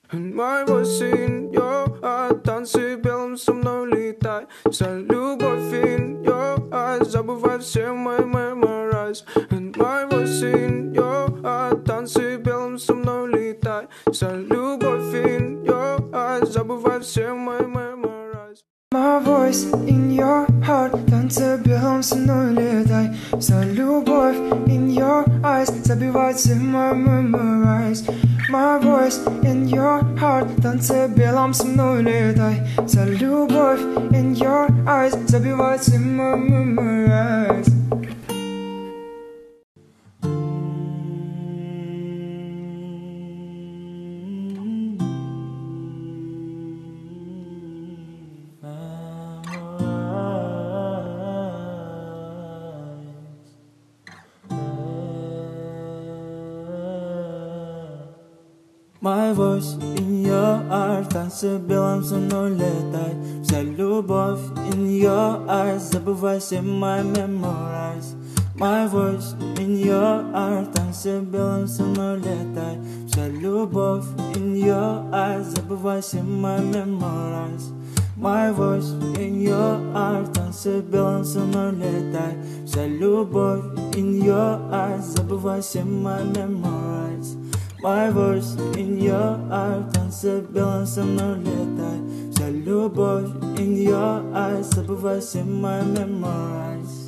And my voice in your heart танцы белым со мной летай. За любовь in your eyes забывай все мои memorize. And my voice in your heart танцы белым со мной летай. За любовь in your eyes забывай все мои memorize. My voice in your heart танцы белым со мной летай. За любовь in your eyes забивай все мои memorize. My voice in your heart танцы белым со мной летай. За любовь in your eyes забивай все мои memorize. My voice in your heart танцы белым со мной летай. Вся любовь in your eyes забывай все мои memorize. My voice in your heart танцы белым со мной летай. Вся любовь in your eyes забывай все мои memorize. My voice in your heart танцы белым со мной летай. Вся любовь in your eyes забывай все мои memorize. My voice in your heart танцы белым со мной летай. Вся любовь in your eyes забывай все мои memorize.